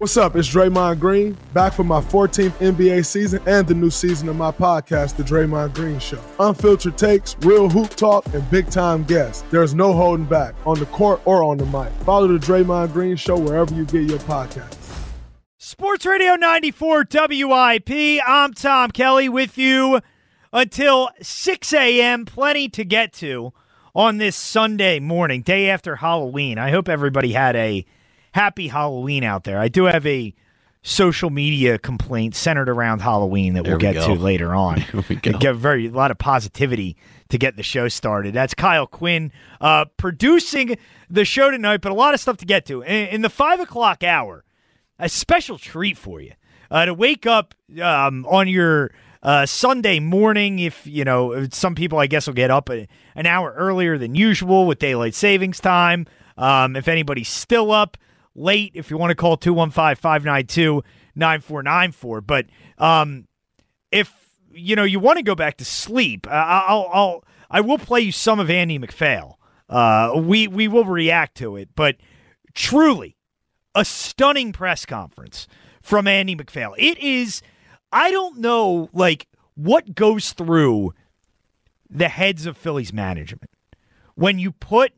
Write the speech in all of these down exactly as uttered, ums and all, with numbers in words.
What's up? It's Draymond Green, back for my fourteenth N B A season and the new season of my podcast, The Draymond Green Show. Unfiltered takes, real hoop talk, and big-time guests. There's no holding back, on the court or on the mic. Follow The Draymond Green Show wherever you get your podcasts. Sports Radio ninety-four W I P. I'm Tom Kelly with you until six a.m. Plenty to get to on this Sunday morning, day after Halloween. I hope everybody had a happy Halloween out there. I do have a social media complaint centered around Halloween that we'll There we get go. to later on. There we go. Get very a lot of positivity to get the show started. That's Kyle Quinn uh, producing the show tonight, but a lot of stuff to get to. In, in the five o'clock hour, a special treat for you uh, to wake up um, on your uh, Sunday morning. If you know, some people, I guess, will get up a, an hour earlier than usual with daylight savings time. Um, if anybody's still up late, if you want to call two one five, five nine two, nine four nine four. But um, if you know you want to go back to sleep, uh, I'll, I'll I will play you some of Andy McPhail. Uh, we we will react to it, but truly a stunning press conference from Andy McPhail. It is. I don't know like what goes through the heads of Phillies management when you put,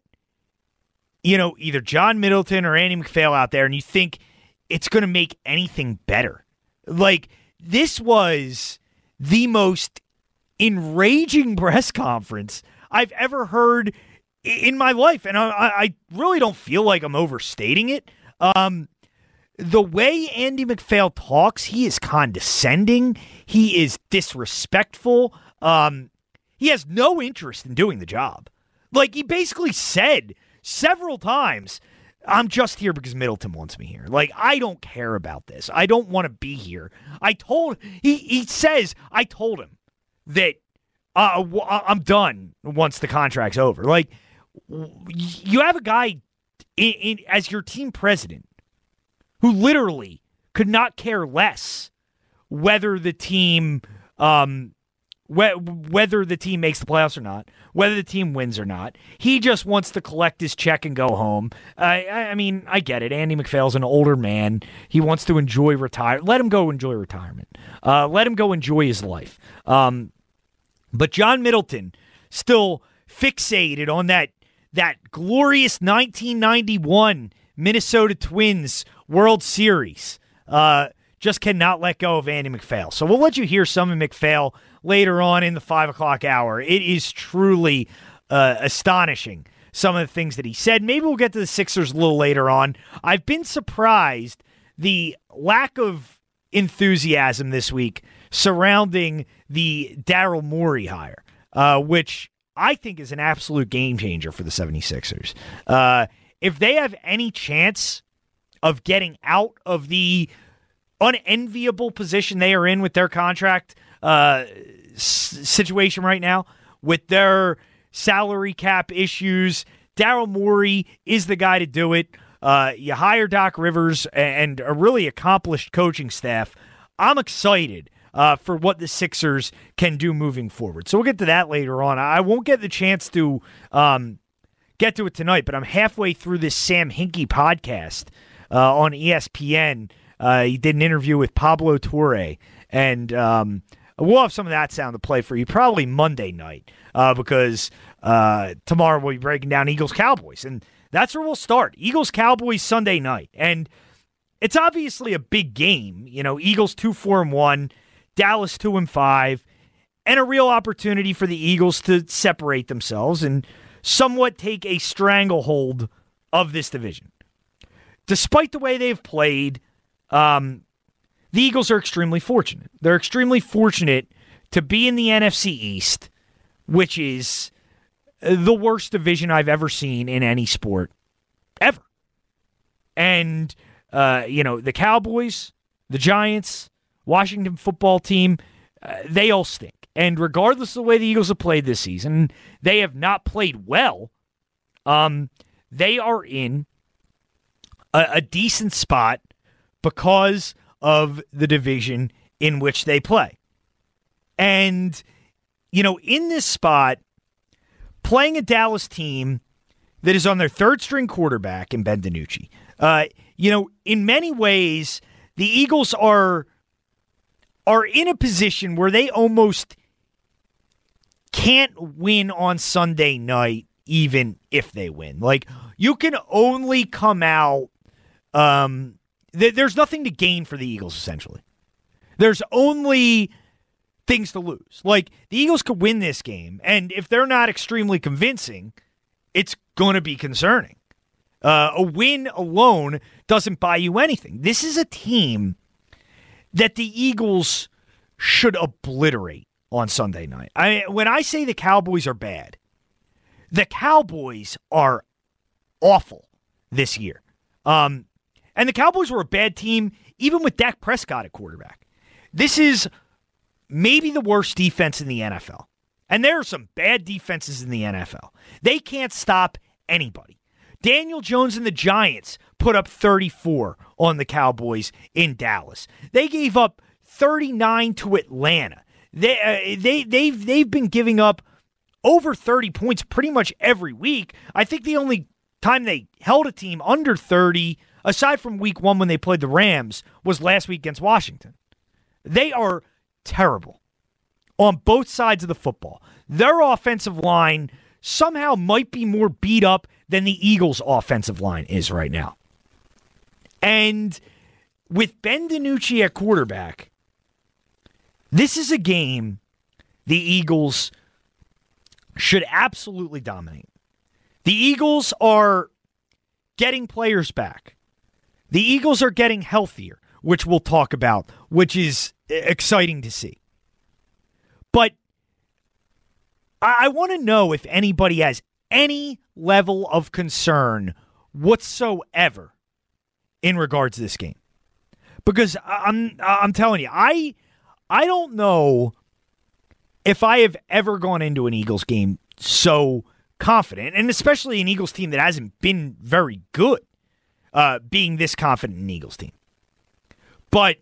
you know, either John Middleton or Andy McPhail out there and you think it's going to make anything better. Like, this was the most enraging press conference I've ever heard in my life. And I, I really don't feel like I'm overstating it. Um, the way Andy McPhail talks, he is condescending. He is disrespectful. Um, he has no interest in doing the job. Like, he basically said several times, I'm just here because Middleton wants me here. Like, I don't care about this. I don't want to be here. I told, he, he says, I told him that uh, w- I'm done once the contract's over. Like, you have a guy in, in, as your team president who literally could not care less whether the team, um, wh- whether the team makes the playoffs or not, whether the team wins or not. He just wants to collect his check and go home. Uh, I, I mean, I get it. Andy McPhail's an older man. He wants to enjoy retire. Let him go enjoy retirement. Uh, let him go enjoy his life. Um, but John Middleton still fixated on that that glorious nineteen ninety-one Minnesota Twins World Series. Uh, just cannot let go of Andy McPhail. So we'll let you hear some of McPhail later on in the five o'clock hour. It is truly uh, astonishing, some of the things that he said. Maybe we'll get to the Sixers a little later on. I've been surprised the lack of enthusiasm this week surrounding the Daryl Morey hire, uh, which I think is an absolute game changer for the seventy-sixers. Uh, if they have any chance of getting out of the unenviable position they are in with their contract uh, s- situation right now, with their salary cap issues, Daryl Morey is the guy to do it. Uh, you hire Doc Rivers and a really accomplished coaching staff. I'm excited uh, for what the Sixers can do moving forward. So we'll get to that later on. I won't get the chance to um, get to it tonight, but I'm halfway through this Sam Hinkie podcast uh, on E S P N. Uh, he did an interview with Pablo Torre, and um, we'll have some of that sound to play for you probably Monday night uh, because uh, tomorrow we'll be breaking down Eagles-Cowboys, and that's where we'll start. Eagles-Cowboys Sunday night, and it's obviously a big game. You know, Eagles two four and one, Dallas two and five, and a real opportunity for the Eagles to separate themselves and somewhat take a stranglehold of this division. Despite the way they've played, um, the Eagles are extremely fortunate. They're extremely fortunate to be in the N F C East, which is the worst division I've ever seen in any sport, ever. And, uh, you know, the Cowboys, the Giants, Washington football team, uh, they all stink. And regardless of the way the Eagles have played this season, they have not played well. Um, they are in a, a decent spot because of the division in which they play. And, you know, in this spot, playing a Dallas team that is on their third-string quarterback in Ben DiNucci, uh, you know, in many ways, the Eagles are are in a position where they almost can't win on Sunday night, even if they win. Like, you can only come out, um, th- there's nothing to gain for the Eagles, essentially. There's only things to lose. Like, the Eagles could win this game, and if they're not extremely convincing, it's going to be concerning. Uh, a win alone doesn't buy you anything. This is a team that the Eagles should obliterate on Sunday night. I, when I say the Cowboys are bad, the Cowboys are awful this year. Um, and the Cowboys were a bad team even with Dak Prescott at quarterback. This is maybe the worst defense in the N F L. And there are some bad defenses in the N F L. They can't stop anybody. Daniel Jones and the Giants put up thirty-four on the Cowboys in Dallas. They gave up thirty-nine to Atlanta. They uh, they they've they've been giving up over thirty points pretty much every week. I think the only time they held a team under thirty, aside from week one when they played the Rams, was last week against Washington. They are terrible on both sides of the football. Their offensive line somehow might be more beat up than the Eagles' offensive line is right now. And with Ben DiNucci at quarterback, this is a game the Eagles should absolutely dominate. The Eagles are getting players back. The Eagles are getting healthier, which we'll talk about, which is exciting to see. But I, I want to know if anybody has any level of concern whatsoever in regards to this game. Because I'm I'm telling you, I I don't know if I have ever gone into an Eagles game so confident, and especially an Eagles team that hasn't been very good, uh, being this confident in an Eagles team. But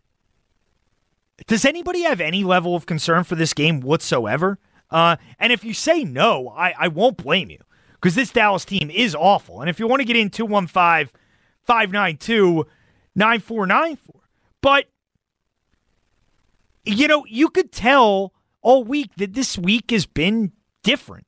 does anybody have any level of concern for this game whatsoever? Uh, and if you say no, I, I won't blame you, because this Dallas team is awful. And if you want to get in two one five, five nine two, nine four nine four. But, you know, you could tell all week that this week has been different,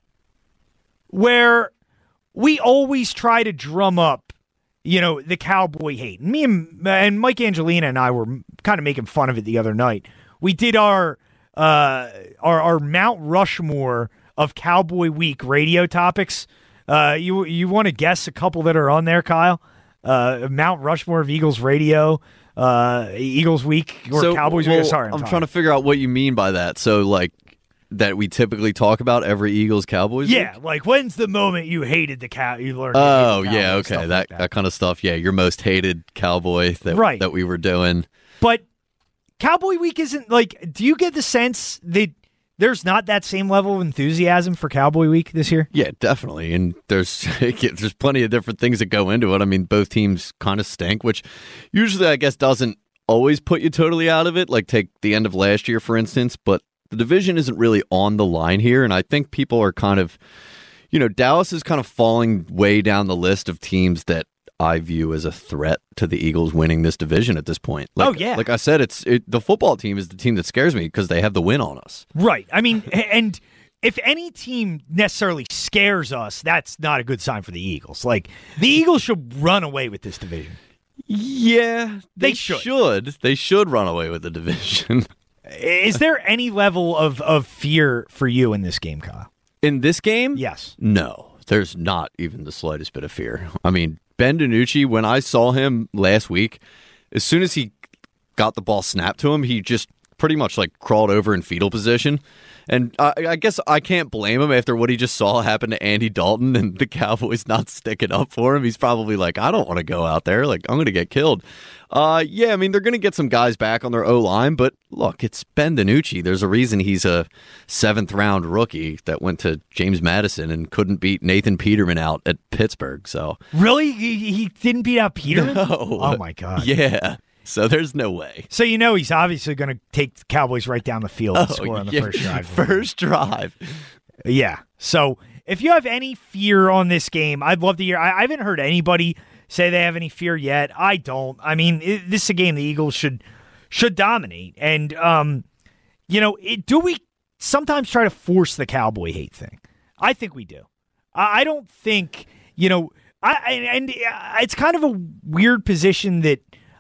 where we always try to drum up, you know, the Cowboy hate. Me and, and Mike Angelina and I were kind of making fun of it the other night. We did our uh, our, our Mount Rushmore of Cowboy Week radio topics. Uh, you you want to guess a couple that are on there, Kyle? Uh, Mount Rushmore of Eagles radio, uh, Eagles Week, or so, Cowboys well, Week. Sorry, I'm, I'm talking. trying to figure out what you mean by that. So, like, that we typically talk about every Eagles Cowboys Yeah, week? like when's the moment you hated the cow? You learned. Oh, to hate the yeah, Cowboys, okay, stuff that, like that that kind of stuff. Yeah, your most hated Cowboy that Right. that we were doing. But Cowboy Week isn't like. Do you get the sense that there's not that same level of enthusiasm for Cowboy Week this year? Yeah, definitely. And there's there's plenty of different things that go into it. I mean, both teams kind of stink, which usually I guess doesn't always put you totally out of it. Like take the end of last year, for instance. But the division isn't really on the line here. And I think people are kind of, you know, Dallas is kind of falling way down the list of teams that I view as a threat to the Eagles winning this division at this point. Like, Oh, yeah. Like I said, it's it, the football team is the team that scares me because they have the win on us. Right. I mean, and if any team necessarily scares us, that's not a good sign for the Eagles. Like, the Eagles should run away with this division. Yeah, They they, should. should. They should run away with the division. Is there any level of, of fear for you in this game, Kyle? In this game? Yes. No, there's not even the slightest bit of fear. I mean, Ben DiNucci, when I saw him last week, as soon as he got the ball snapped to him, he just pretty much like crawled over in fetal position. And I, I guess I can't blame him after what he just saw happen to Andy Dalton and the Cowboys not sticking up for him. He's probably like, I don't want to go out there. Like, I'm going to get killed. Uh, yeah, I mean, they're going to get some guys back on their O-line, but look, it's Ben DiNucci. There's a reason he's a seventh-round rookie that went to James Madison and couldn't beat Nathan Peterman out at Pittsburgh. So Really? He, he didn't beat out Peterman? No. Oh, my God. Yeah. So there's no way. So you know he's obviously going to take the Cowboys right down the field and Oh, score on the yeah. first drive. First drive. Yeah. So if you have any fear on this game, I'd love to hear. I, I haven't heard anybody say they have any fear yet. I don't. I mean, it, this is a game the Eagles should should dominate. And, um, you know, it, do we sometimes try to force the Cowboy hate thing? I think we do. I, I don't think, you know, I and it's kind of a weird position that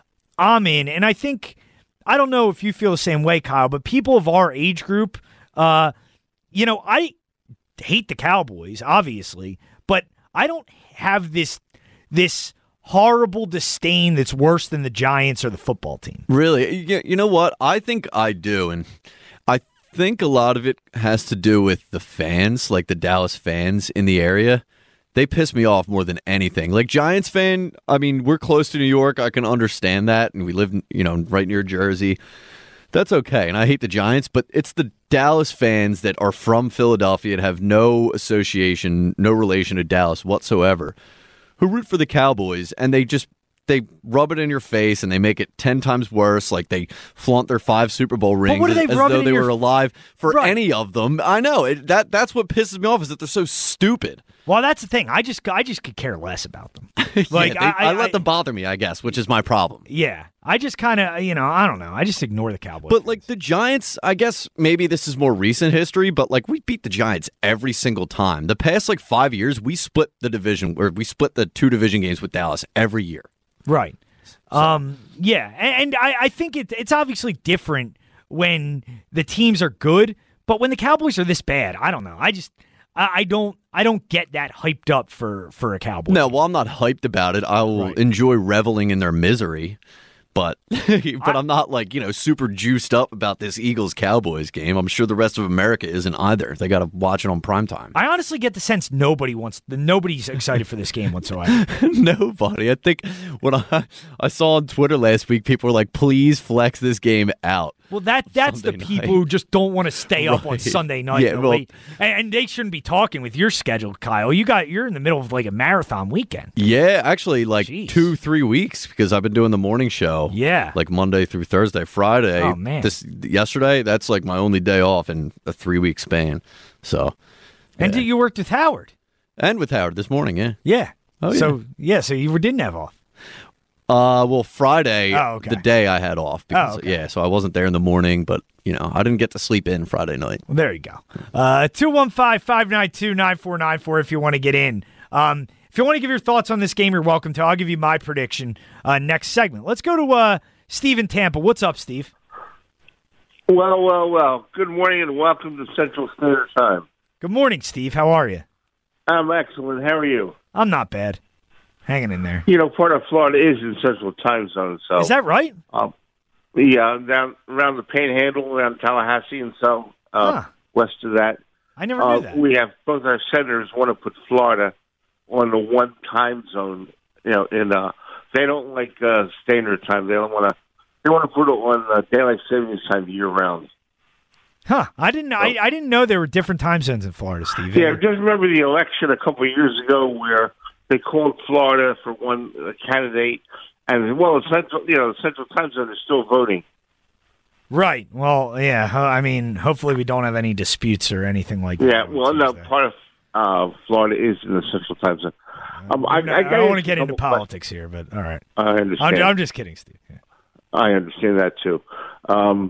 I'm in. And I think, I don't know if you feel the same way, Kyle, but people of our age group, uh, you know, I hate the Cowboys, obviously, but I don't have this this horrible disdain that's worse than the Giants or the football team. Really? You know what? I think I do, and I think a lot of it has to do with the fans, like the Dallas fans in the area. They piss me off more than anything. Like Giants fan, I mean, we're close to New York. I can understand that, and we live, you know, right near Jersey. That's okay, and I hate the Giants, but it's the Dallas fans that are from Philadelphia and have no association, no relation to Dallas whatsoever, who root for the Cowboys, and they just they rub it in your face and they make it ten times worse. Like they flaunt their five Super Bowl rings what do they as, as rub it though in they your- were alive for Right. any of them. I know it, that that's what pisses me off is that they're so stupid. Well, that's the thing. I just I just could care less about them. Like Yeah, they- I, I let them bother me, I guess, which is my problem. Yeah, I just kind of you know I don't know. I just ignore the Cowboys. But like the Giants, I guess maybe this is more recent history, but like we beat the Giants every single time. The past like five years, we split the division, or we split the two division games with Dallas every year. Right. Um. Yeah, and, and I, I think it, it's obviously different when the teams are good, but when the Cowboys are this bad, I don't know. I just I, I don't I don't get that hyped up for for a Cowboy. No, well, I'm not hyped about it. I will Right. enjoy reveling in their misery, but but I'm not like you know super juiced up about this Eagles Cowboys game. I'm sure the rest of America isn't either. They got to watch it on primetime. I honestly get the sense nobody wants nobody's excited for this game whatsoever. Nobody. I think when I I saw on Twitter last week, people were like, "Please flex this game out." Well, that that's Sunday the people night. who just don't want to stay up on Right. Sunday night. Yeah, though. well- They- and, and they shouldn't be talking with your schedule, Kyle. You got you're in the middle of like a marathon weekend. Yeah, actually, like Jeez. two, three weeks because I've been doing the morning show. Yeah. like Monday through Thursday, Friday. Oh, man. This yesterday, that's like my only day off in a three week span. So, And yeah. you worked with Howard. and with Howard this morning, yeah. Yeah. Oh, yeah. So yeah, so you didn't have off. Uh, well, Friday, Oh, okay. the day I had off. Because, Oh, okay. Yeah, so I wasn't there in the morning, but you know, I didn't get to sleep in Friday night. Well, there you go. Uh, two one five, five nine two, nine four nine four if you want to get in. Um, if you want to give your thoughts on this game, you're welcome to. I'll give you my prediction uh, next segment. Let's go to uh, Steve in Tampa. What's up, Steve? Well, well, well. Good morning and welcome to Central Standard Time. Good morning, Steve. How are you? I'm excellent. How are you? I'm not bad. Hanging in there. You know, part of Florida is in Central Time Zone, so Is that right? um, yeah, down around the Panhandle, around Tallahassee, and so uh, Huh. west of that. I never Uh, knew that. we have both our senators want to put Florida on the one time zone. You know, in uh, they don't like uh, standard time. They don't want to. They want to put it on uh, daylight savings time year round. Huh. I didn't I, I didn't know there were different time zones in Florida, Steve. Yeah, just remember the election a couple of years ago where they called Florida for one uh, candidate, and well, the central, you know, the Central Time Zone is still voting. Right. Well, yeah. ho- I mean, hopefully we don't have any disputes or anything like that. Yeah, well, no, Tuesday. part of uh, Florida is in the Central Time Zone. Um, I, No, I, I, got don't want to into get into trouble, but politics here, but all right. I I'm, understand. I'm just kidding, Steve. Yeah. I understand that too. Um,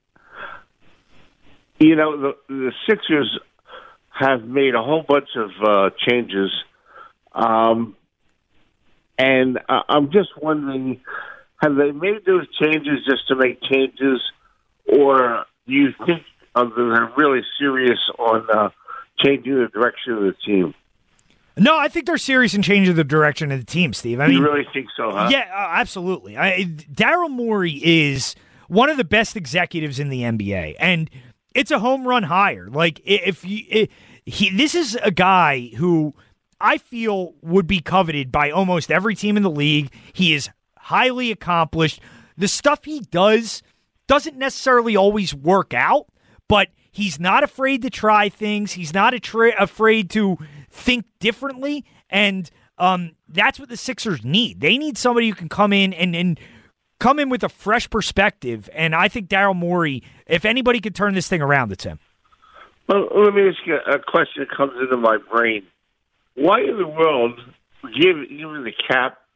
you know, the, the Sixers have made a whole bunch of uh, changes, um, and uh, I'm just wondering, have they made those changes just to make changes, or do you think uh, they're really serious on uh, changing the direction of the team? No, I think they're serious in changing the direction of the team, Steve. I mean, you really think so, huh? yeah, uh, absolutely. I, Daryl Morey is one of the best executives in the N B A, and it's a home run hire. Like i- if you, i he, this is a guy who I feel would be coveted by almost every team in the league. He is highly accomplished. The stuff he does doesn't necessarily always work out, but he's not afraid to try things. He's not attra- afraid to think differently, and um, that's what the Sixers need. They need somebody who can come in and, and come in with a fresh perspective, and I think Daryl Morey, if anybody could turn this thing around, it's him. Well, let me ask you a question that comes into my brain. Why in the world, given, given the cap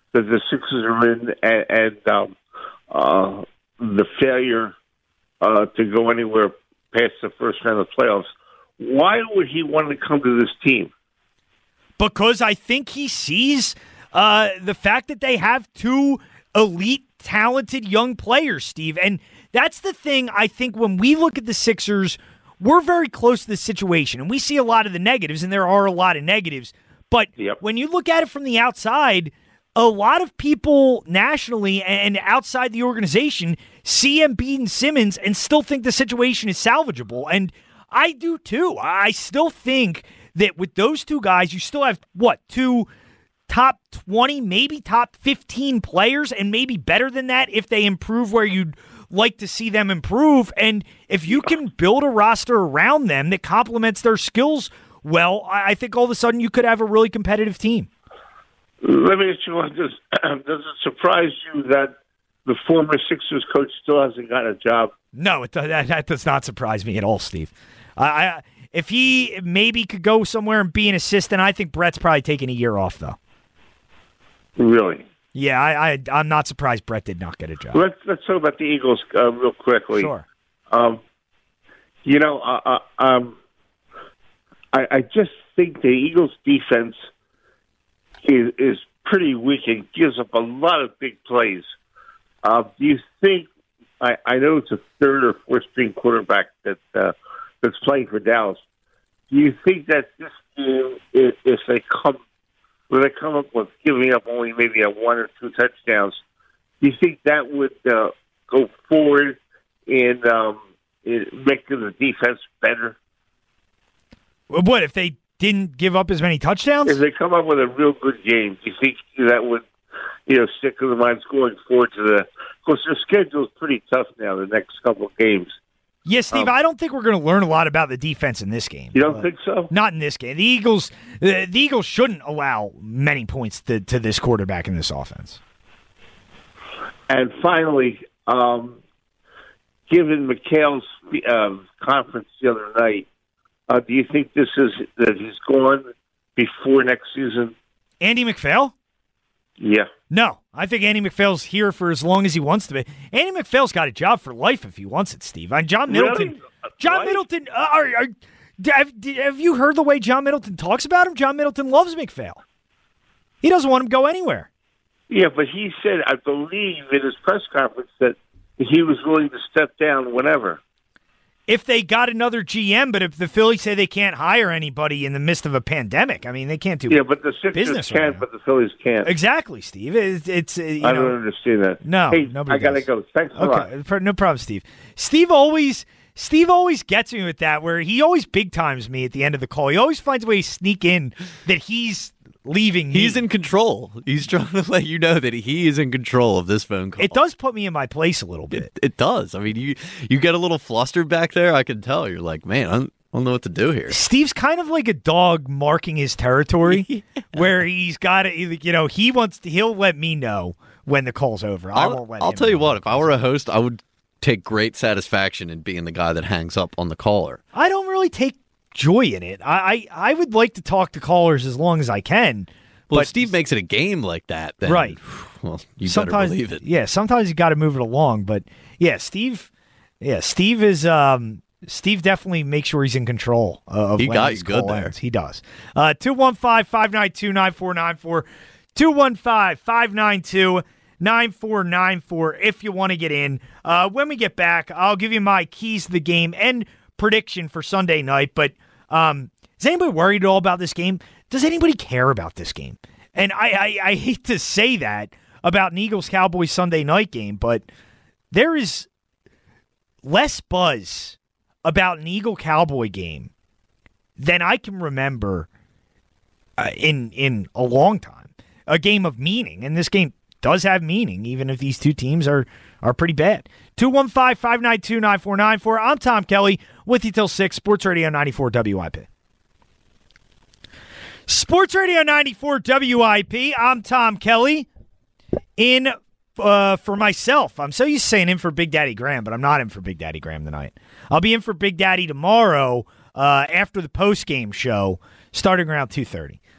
that the Sixers are in, and, and um, uh, the failure uh, to go anywhere past the first round of the playoffs, why would he want to come to this team? Because I think he sees uh, the fact that they have two elite, talented young players, Steve. And that's the thing, I think, when we look at the Sixers, we're very close to the situation. And we see a lot of the negatives, and there are a lot of negatives. But yep. when you look at it from the outside, a lot of people nationally and outside the organization see Embiid and Simmons and still think the situation is salvageable. And I do too. I still think that with those two guys, you still have, what, two top twenty, maybe top fifteen players, and maybe better than that if they improve where you'd like to see them improve. And if you can build a roster around them that complements their skills well, I think all of a sudden you could have a really competitive team. Let me ask you one. Does, does it surprise you that the former Sixers coach still hasn't got a job? No, it, that, that does not surprise me at all, Steve. I, I, if he maybe could go somewhere and be an assistant, I think Brett's probably taking a year off, though. Really? Yeah, I, I, I'm not surprised Brett did not get a job. Let's let's talk about the Eagles uh, real quickly. Sure. Um, you know, uh, uh, um, I, I just think the Eagles' defense is is pretty weak and gives up a lot of big plays. Uh, do you think? I, I know it's a third or fourth string quarterback that uh, that's playing for Dallas. Do you think that this game, if, if they come, when they come up with giving up only maybe a one or two touchdowns, do you think that would uh, go forward in, um, in making the defense better? What if they didn't give up as many touchdowns? If they come up with a real good game, do you think that would, you know, stick with the minds going forward to the? Of course, their schedule is pretty tough now. The next couple of games. Yeah, Steve, um, I don't think we're going to learn a lot about the defense in this game. You don't think so? Not in this game. The Eagles, the, the Eagles shouldn't allow many points to, to this quarterback in this offense. And finally, um, given McHale's uh, conference the other night, uh, do you think this is that he's gone before next season? Andy McPhail? Yeah. No, I think Andy McPhail's here for as long as he wants to be. Andy McPhail's got a job for life if he wants it, Steve. And John Middleton. Really? John Life? Middleton. Uh, are, are, have, have you heard the way John Middleton talks about him? John Middleton loves McPhail. He doesn't want him to go anywhere. Yeah, but he said, I believe, in his press conference that he was willing to step down whenever. If they got another G M, but if the Phillies say they can't hire anybody in the midst of a pandemic, I mean, they can't do yeah, but the Sixers business can, right but the Phillies can't. Exactly, Steve. It's, it's uh, you I know, don't understand that. No, hey, nobody I gotta does. go. Thanks a okay, lot. No problem, Steve. Steve always, Steve always gets me with that, where he always big times me at the end of the call. He always finds a way to sneak in that he's leaving me. He's in control. He's trying to let you know that he is in control of this phone call. It does put me in my place a little bit. It, it does. I mean, you you get a little flustered back there. I can tell. You're like, man, I don't, I don't know what to do here. Steve's kind of like a dog marking his territory, yeah. where he's got to, you know, he wants to. He'll let me know when the call's over. I I'll, won't let. I'll him tell you know what. If I were a host, I would take great satisfaction in being the guy that hangs up on the caller. I don't really take joy in it. I I, I would like to talk to callers as long as I can. Well, but if Steve makes it a game like that, then, right? Well, you sometimes, better believe it. Yeah, sometimes you got to move it along. But yeah, Steve, yeah, Steve is um, Steve definitely makes sure he's in control of. He when got his you good call there. ends. He does. Uh, two one five five nine two nine four nine four, two one five five nine two nine four nine four. If you want to get in, uh, when we get back, I'll give you my keys to the game and prediction for Sunday night. But um, is anybody worried at all about this game? Does anybody care about this game? And I, I, I hate to say that about an Eagles-Cowboys Sunday night game, but there is less buzz about an Eagle-Cowboy game than I can remember uh, in in a long time. A game of meaning, and this game does have meaning, even if these two teams are, are pretty bad. two one five five nine two nine four nine four. I'm Tom Kelly with you till six, Sports Radio ninety-four W I P. Sports Radio ninety-four W I P. I'm Tom Kelly. In uh, for myself. I'm so used to saying in for Big Daddy Graham, but I'm not in for Big Daddy Graham tonight. I'll be in for Big Daddy tomorrow uh, after the post-game show, starting around two thirty.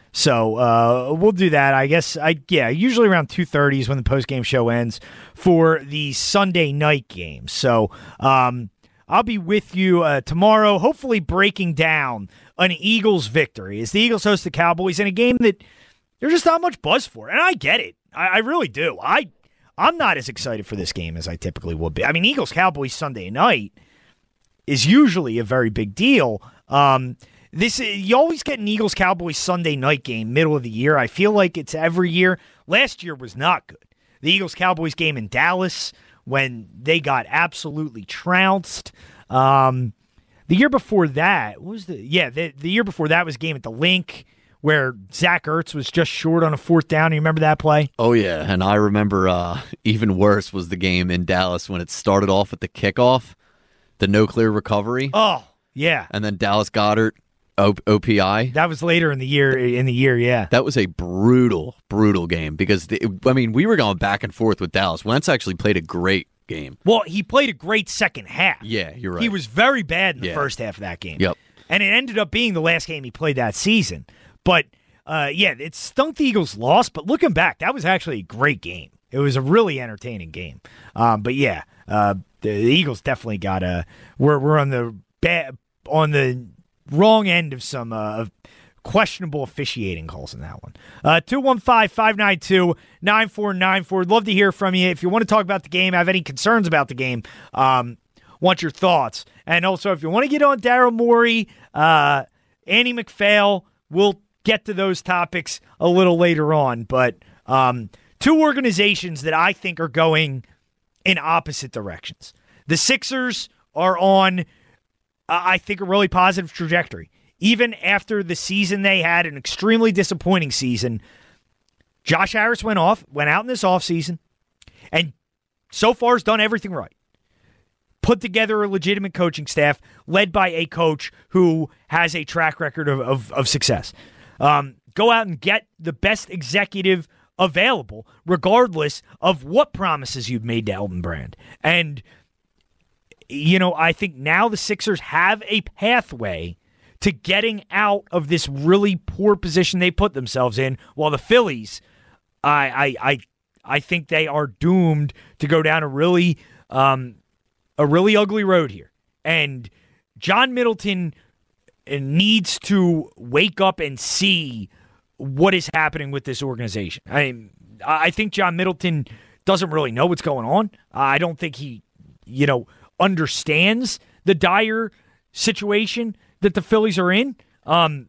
So uh, we'll do that. I guess, I yeah, usually around two thirty is when the post-game show ends for the Sunday night game. So um, I'll be with you uh, tomorrow, hopefully breaking down an Eagles victory as the Eagles host the Cowboys in a game that there's just not much buzz for. And I get it. I, I really do. I, I'm not as excited for this game as I typically would be. I mean, Eagles-Cowboys Sunday night is usually a very big deal. Um, this you always get an Eagles-Cowboys Sunday night game middle of the year. I feel like it's every year. Last year was not good. The Eagles-Cowboys game in Dallas when they got absolutely trounced. Um, the year before that, what was the yeah the, the year before that was a game at the Link where Zach Ertz was just short on a fourth down. You remember that play? Oh, yeah, and I remember uh, even worse was the game in Dallas when it started off with the kickoff, the no-clear recovery. Oh, yeah. And then Dallas Goedert, o- O P I. That was later in the year, in the year, yeah. That was a brutal, brutal game because, the, I mean, we were going back and forth with Dallas. Wentz actually played a great game. Well, he played a great second half. Yeah, you're right. He was very bad in the yeah. first half of that game. Yep. And it ended up being the last game he played that season. But, uh, yeah, it stunk the Eagles lost, but looking back, that was actually a great game. It was a really entertaining game. Um, but, yeah, uh, the, the Eagles definitely got a we're, we're on the bad, on the wrong end of some uh, questionable officiating calls in that one. Uh, two one five, five nine two, nine four nine four. Love to hear from you. If you want to talk about the game, have any concerns about the game, um, want your thoughts. And also, if you want to get on Daryl Morey, uh, Andy McPhail, we'll get to those topics a little later on. But um, two organizations that I think are going in opposite directions. The Sixers are on, uh, I think, a really positive trajectory. Even after the season they had, an extremely disappointing season, Josh Harris went off, went out in this offseason, and so far has done everything right. Put together a legitimate coaching staff led by a coach who has a track record of, of, of success. Um, go out and get the best executive available, regardless of what promises you've made to Elton Brand. And, you know, I think now the Sixers have a pathway to getting out of this really poor position they put themselves in, while the Phillies, I I I, I think they are doomed to go down a really um, a really ugly road here. And John Middleton needs to wake up and see what is happening with this organization. I I think John Middleton doesn't really know what's going on. I don't think he, you know, understands the dire situation that the Phillies are in. Um,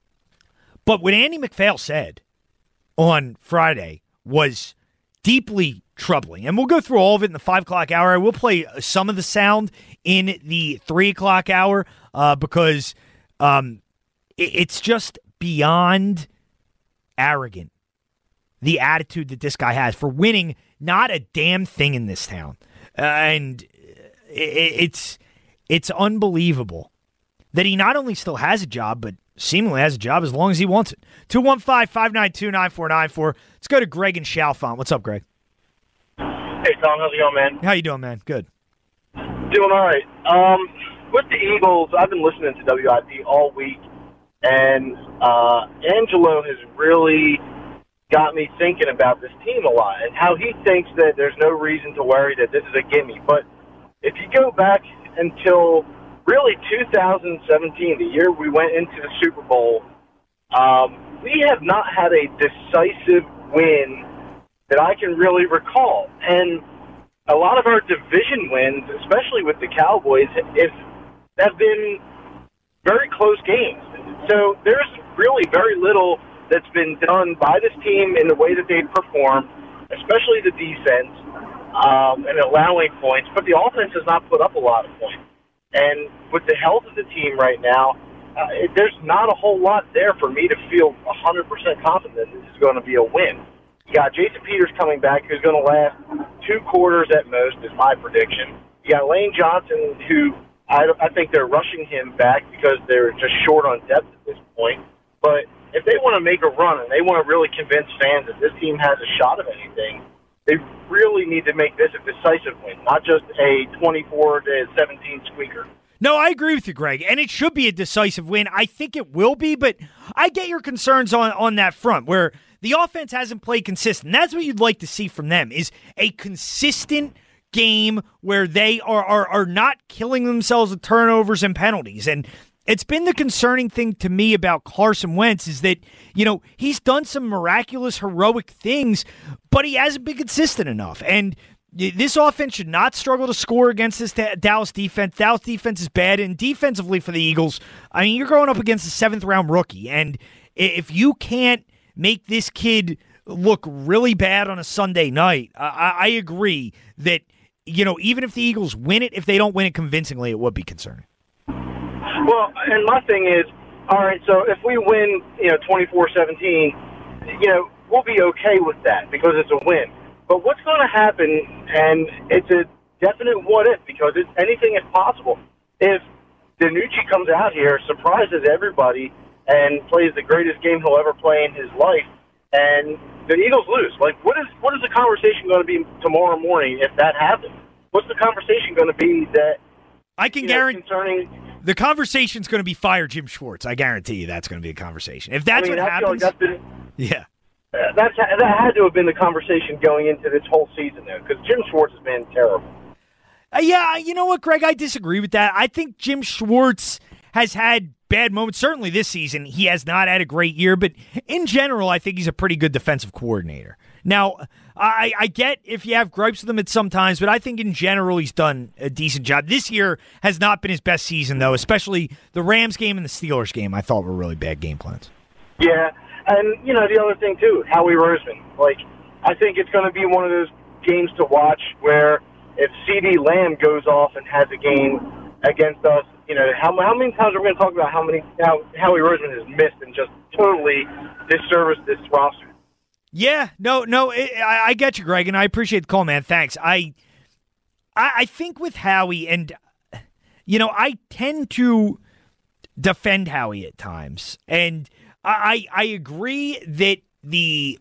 but what Andy McPhail said on Friday was deeply troubling. And we'll go through all of it in the five o'clock hour. I will play some of the sound in the three o'clock hour uh, because um, it, it's just beyond arrogant, the attitude that this guy has for winning not a damn thing in this town. Uh, and it, it's it's unbelievable that he not only still has a job, but seemingly has a job as long as he wants it. two one five, five nine two, nine four nine four. Let's go to Greg and Chalfont. What's up, Greg? Hey, Tom. How's it going, man? How you doing, man? Good. Doing all right. Um, with the Eagles, I've been listening to W I P all week, and uh, Angelo has really got me thinking about this team a lot and how he thinks that there's no reason to worry that this is a gimme. But if you go back until really two thousand seventeen, the year we went into the Super Bowl, um, we have not had a decisive win that I can really recall. And a lot of our division wins, especially with the Cowboys, is, have been very close games. So there's really very little that's been done by this team in the way that they've performed, especially the defense, um, and allowing points. But the offense has not put up a lot of points. And with the health of the team right now, uh, it, there's not a whole lot there for me to feel one hundred percent confident this is going to be a win. You got Jason Peters coming back, who's going to last two quarters at most, is my prediction. You got Lane Johnson, who I, I think they're rushing him back because they're just short on depth at this point. But if they want to make a run and they want to really convince fans that this team has a shot of anything, they really need to make this a decisive win, not just a twenty-four to seventeen squeaker. No, I agree with you, Greg, and it should be a decisive win. I think it will be, but I get your concerns on, on that front where the offense hasn't played consistent. That's what you'd like to see from them is a consistent game where they are, are, are not killing themselves with turnovers and penalties. And it's been the concerning thing to me about Carson Wentz is that, you know, he's done some miraculous, heroic things, but he hasn't been consistent enough. And this offense should not struggle to score against this Dallas defense. Dallas defense is bad, and defensively for the Eagles, I mean, you're going up against a seventh-round rookie, and if you can't make this kid look really bad on a Sunday night, I, I agree that, you know, even if the Eagles win it, if they don't win it convincingly, it would be concerning. Well, and my thing is, all right, so if we win, you know, twenty-four seventeen, you know, we'll be okay with that because it's a win. But what's going to happen, and it's a definite what-if, because it's, anything is possible. If DiNucci comes out here, surprises everybody, and plays the greatest game he'll ever play in his life, and the Eagles lose, like, what is what is the conversation going to be tomorrow morning if that happens? What's the conversation going to be that I can guarantee concerning the conversation's going to be fire Jim Schwartz. I guarantee you that's going to be a conversation. If that's I mean, what happens, like that's been, yeah. Uh, that's that had to have been the conversation going into this whole season, though, because Jim Schwartz has been terrible. Uh, yeah, you know what, Greg? I disagree with that. I think Jim Schwartz has had bad moments. Certainly this season, he has not had a great year, but in general, I think he's a pretty good defensive coordinator. Now, I, I get if you have gripes with him at some times, but I think in general he's done a decent job. This year has not been his best season, though, especially the Rams game and the Steelers game I thought were really bad game plans. Yeah. And, you know, the other thing, too, Howie Roseman. Like, I think it's going to be one of those games to watch where if CeeDee Lamb goes off and has a game against us, you know, how, how many times are we going to talk about how many how Howie Roseman has missed and just totally disserviced this roster? Yeah, no, no, it, I, I get you, Greg, and I appreciate the call, man. Thanks. I, I, I think with Howie, and, you know, I tend to defend Howie at times, and I I agree that the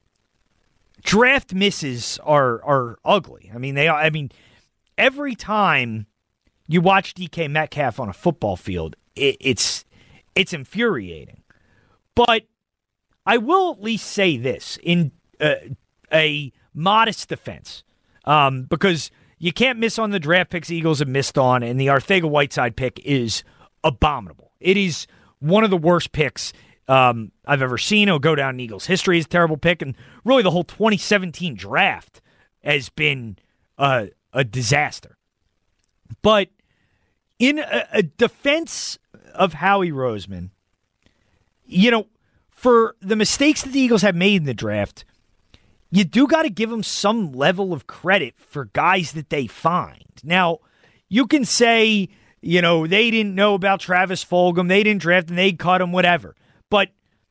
draft misses are are ugly. I mean they are, I mean every time you watch D K Metcalf on a football field, it, it's it's infuriating. But I will at least say this in uh, a modest defense, um, because you can't miss on the draft picks the Eagles have missed on, and the Arcega-Whiteside pick is abominable. It is one of the worst picks Um, I've ever seen. It'll go down in Eagles history as a terrible pick, and really the whole twenty seventeen draft has been a, a disaster. But in a, a defense of Howie Roseman, you know, for the mistakes that the Eagles have made in the draft, you do got to give them some level of credit for guys that they find. Now, you can say, you know, they didn't know about Travis Fulgham, they didn't draft him, they cut him, whatever. But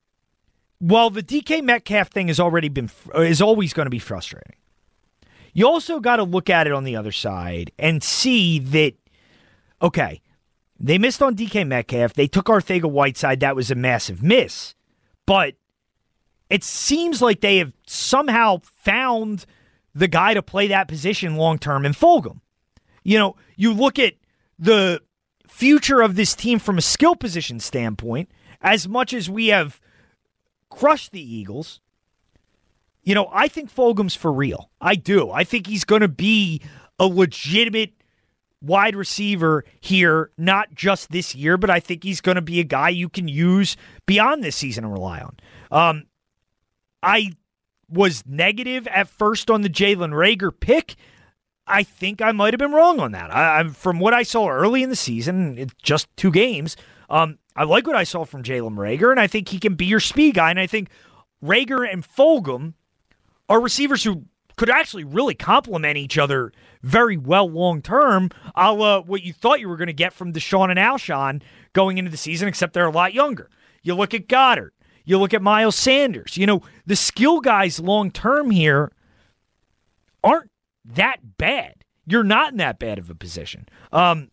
while the D K Metcalf thing has already been is always going to be frustrating, you also got to look at it on the other side and see that, okay, they missed on D K Metcalf. They took Arcega-Whiteside. That was a massive miss. But it seems like they have somehow found the guy to play that position long-term in Fulgham. You know, you look at the future of this team from a skill position standpoint, as much as we have crushed the Eagles, you know, I think Fulgham's for real. I do. I think he's going to be a legitimate wide receiver here, not just this year, but I think he's going to be a guy you can use beyond this season and rely on. Um, I was negative at first on the Jalen Reagor pick. I think I might have been wrong on that. I, I, from what I saw early in the season, it's just two games, um, I like what I saw from Jalen Reagor, and I think he can be your speed guy. And I think Reagor and Fulgham are receivers who could actually really complement each other very well long-term, a la what you thought you were going to get from Deshaun and Alshon going into the season, except they're a lot younger. You look at Goddard. You look at Miles Sanders. You know, the skill guys long-term here aren't that bad. You're not in that bad of a position. Um,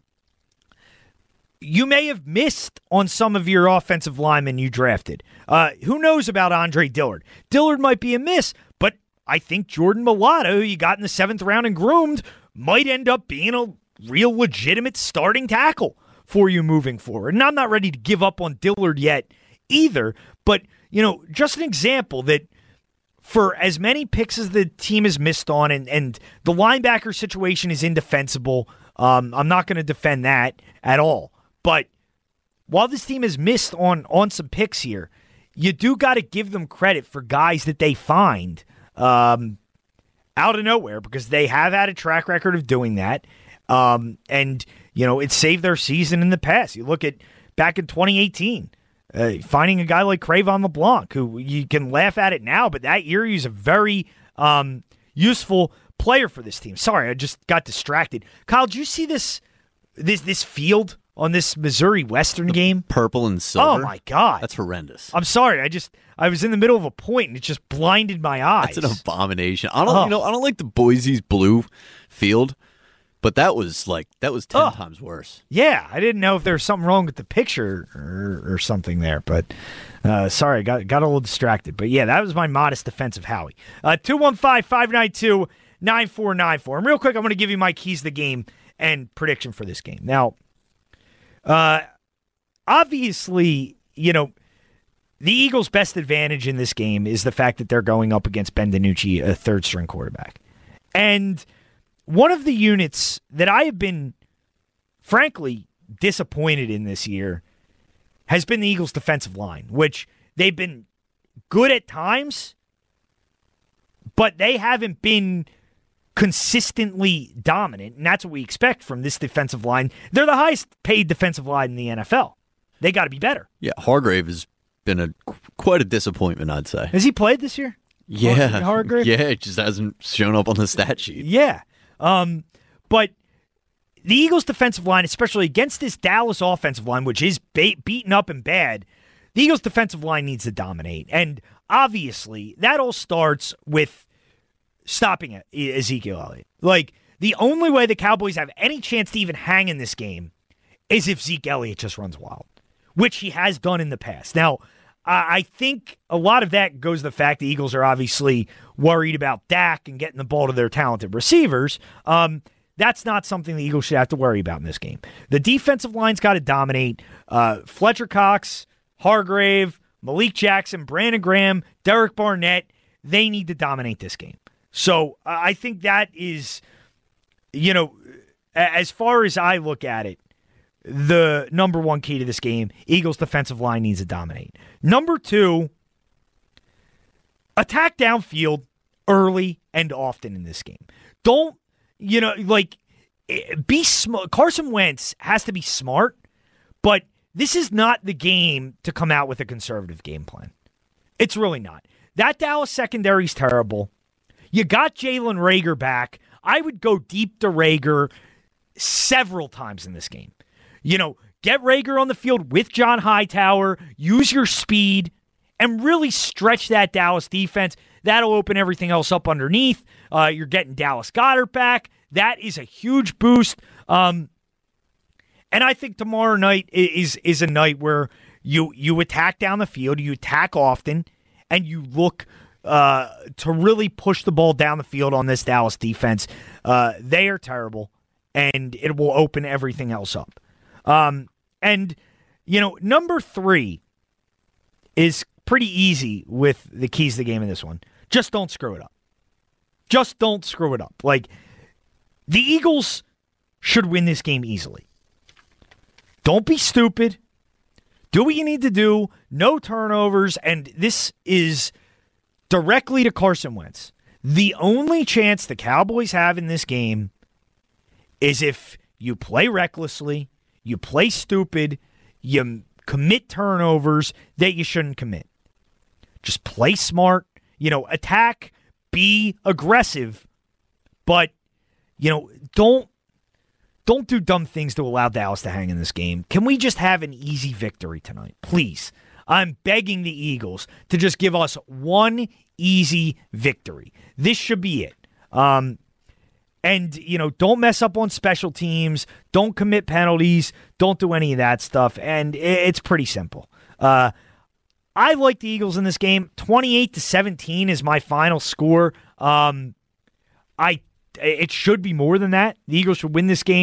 you may have missed on some of your offensive linemen you drafted. Uh, who knows about Andre Dillard? Dillard might be a miss, but I think Jordan Mailata, who you got in the seventh round and groomed, might end up being a real legitimate starting tackle for you moving forward. And I'm not ready to give up on Dillard yet either, but, you know, just an example that for as many picks as the team has missed on, and, and the linebacker situation is indefensible, um, I'm not going to defend that at all. But while this team has missed on, on some picks here, you do got to give them credit for guys that they find um, out of nowhere, because they have had a track record of doing that. Um, and, you know, it saved their season in the past. You look at back in twenty eighteen, uh, finding a guy like Cravon LeBlanc, who you can laugh at it now, but that year he was a very um, useful player for this team. Sorry, I just got distracted. Kyle, did you see this this this field on this Missouri Western the game? Purple and silver. Oh, my God. That's horrendous. I'm sorry. I just I was in the middle of a point, and it just blinded my eyes. That's an abomination. I don't Oh. you know, I don't like the Boise's blue field, but that was like that was ten Oh. times worse. Yeah, I didn't know if there was something wrong with the picture or, or something there, but uh, sorry, got got a little distracted. But yeah, that was my modest defense of Howie. Uh, two one five, five nine two, nine four nine four. And real quick, I'm going to give you my keys to the game and prediction for this game. Now, uh, obviously, you know, the Eagles' best advantage in this game is the fact that they're going up against Ben DiNucci, a third-string quarterback. And one of the units that I have been, frankly, disappointed in this year has been the Eagles' defensive line, which they've been good at times, but they haven't been consistently dominant, and that's what we expect from this defensive line. They're the highest paid defensive line in the N F L. They got to be better. Yeah, Hargrave has been a quite a disappointment, I'd say. Has he played this year? Yeah, Har- Hargrave? yeah, it just hasn't shown up on the stat sheet. Yeah. Um, but the Eagles' defensive line, especially against this Dallas offensive line, which is ba- beaten up and bad, the Eagles' defensive line needs to dominate. And obviously, that all starts with stopping Ezekiel Elliott. Like, the only way the Cowboys have any chance to even hang in this game is if Zeke Elliott just runs wild, which he has done in the past. Now, I think a lot of that goes to the fact the Eagles are obviously worried about Dak and getting the ball to their talented receivers. Um, that's not something the Eagles should have to worry about in this game. The defensive line's got to dominate. Uh, Fletcher Cox, Hargrave, Malik Jackson, Brandon Graham, Derek Barnett, they need to dominate this game. So uh, I think that is, you know, as far as I look at it, the number one key to this game, Eagles' defensive line needs to dominate. Number two, attack downfield early and often in this game. Don't, you know, like, be smart. Carson Wentz has to be smart, but this is not the game to come out with a conservative game plan. It's really not. That Dallas secondary is terrible. You got Jalen Reagor back. I would go deep to Reagor several times in this game. You know, get Reagor on the field with John Hightower, use your speed, and really stretch that Dallas defense. That'll open everything else up underneath. Uh, you're getting Dallas Goedert back. That is a huge boost. Um, and I think tomorrow night is is a night where you you attack down the field, you attack often, and you look uh, to really push the ball down the field on this Dallas defense. Uh, they are terrible, and it will open everything else up. Um, and, you know, number three is pretty easy with the keys to the game in this one. Just don't screw it up. Just don't screw it up. Like, the Eagles should win this game easily. Don't be stupid. Do what you need to do. No turnovers. And this is directly to Carson Wentz. The only chance the Cowboys have in this game is if you play recklessly, you play stupid, you commit turnovers that you shouldn't commit. Just play smart, you know, attack, be aggressive, but, you know, don't don't do dumb things to allow Dallas to hang in this game. Can we just have an easy victory tonight? Please. I'm begging the Eagles to just give us one easy victory. This should be it. Um, And, you know, don't mess up on special teams. Don't commit penalties. Don't do any of that stuff. And it's pretty simple. Uh, I like the Eagles in this game. twenty-eight to seventeen is my final score. Um, I It should be more than that. The Eagles should win this game.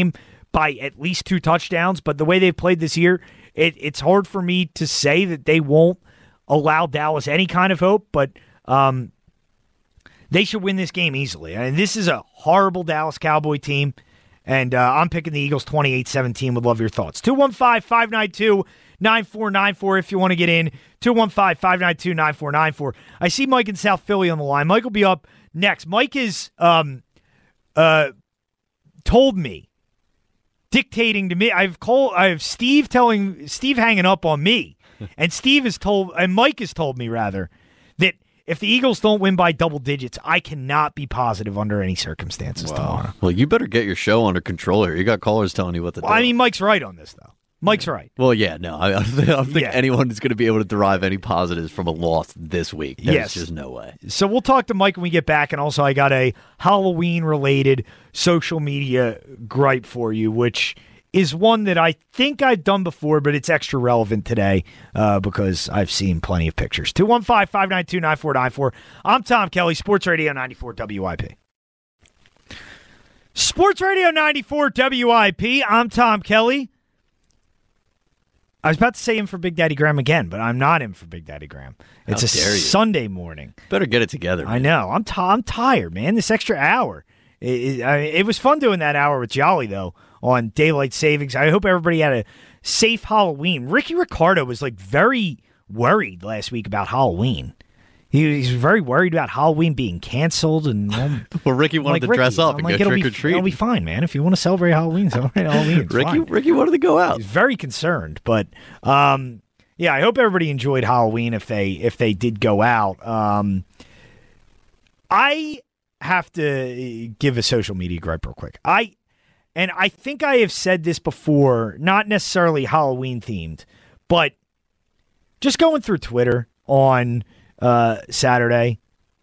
by at least two touchdowns, but the way they've played this year, it, it's hard for me to say that they won't allow Dallas any kind of hope, but um, they should win this game easily. And this is a horrible Dallas Cowboy team, and uh, I'm picking the Eagles twenty-eight seventeen. Would love your thoughts. two one five, five nine two, nine four nine four if you want to get in. two one five, five nine two, nine four nine four. I see Mike in South Philly on the line. Mike will be up next. Mike is um, uh, told me, dictating to me. I've called. I have Steve telling Steve hanging up on me, and Steve has told, and Mike has told me rather, that if the Eagles don't win by double digits, I cannot be positive under any circumstances Wow. tomorrow. Well, you better get your show under control here. You got callers telling you what to Well, do. I mean, Mike's right on this though. Mike's right. Well, yeah, no, I, I don't think, I don't think Yeah. anyone is going to be able to derive any positives from a loss this week. There's Yes. just no way. So we'll talk to Mike when we get back, and also I got a Halloween-related social media gripe for you, which is one that I think I've done before, but it's extra relevant today uh, because I've seen plenty of pictures. two one five, five nine two, nine four nine four. I'm Tom Kelly, Sports Radio ninety-four W I P. Sports Radio ninety-four W I P. I'm Tom Kelly. I was about to say in for Big Daddy Graham again, but I'm not in for Big Daddy Graham. It's How a dare you. Sunday morning. Better get it together. I man. know. I'm t- I'm tired, man. This extra hour. It, it, I, it was fun doing that hour with Jolly, though, on Daylight Savings. I hope everybody had a safe Halloween. Ricky Ricardo was, like, very worried last week about Halloween. He, he's very worried about Halloween being canceled. And um, Well, Ricky wanted like, to Ricky, dress up I'm and like, go it'll trick be, or treat. It'll be fine, man. If you want to celebrate Halloween, celebrate Halloween. It's Ricky, fine. Ricky wanted to go out. He's very concerned, but um, yeah, I hope everybody enjoyed Halloween if they if they did go out. Um, I have to give a social media gripe real quick. I and I think I have said this before, not necessarily Halloween themed, but just going through Twitter on uh, Saturday,